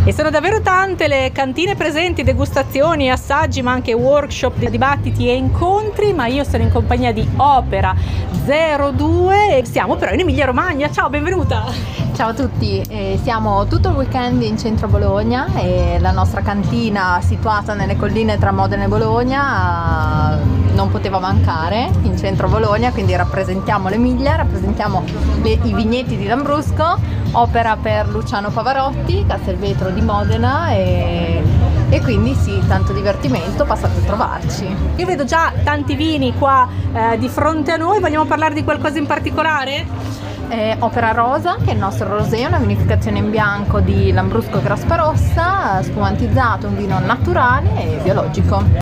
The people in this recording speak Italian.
E sono davvero tante le cantine presenti, degustazioni, assaggi, ma anche workshop, dibattiti e incontri. Ma io sono in compagnia di Opera 02 e siamo però in Emilia Romagna. Ciao, benvenuta! Ciao a tutti, siamo tutto il weekend in centro Bologna e la nostra cantina situata nelle colline tra Modena e Bologna non poteva mancare in centro Bologna, quindi rappresentiamo l'Emilia, rappresentiamo i vigneti di Lambrusco, opera per Luciano Pavarotti, Castelvetro di Modena e quindi sì, tanto divertimento, passate a trovarci. Io vedo già tanti vini qua di fronte a noi, vogliamo parlare di qualcosa in particolare? Opera Rosa, che è il nostro rosé, una vinificazione in bianco di Lambrusco Graspa Rossa, spumantizzato, un vino naturale e biologico.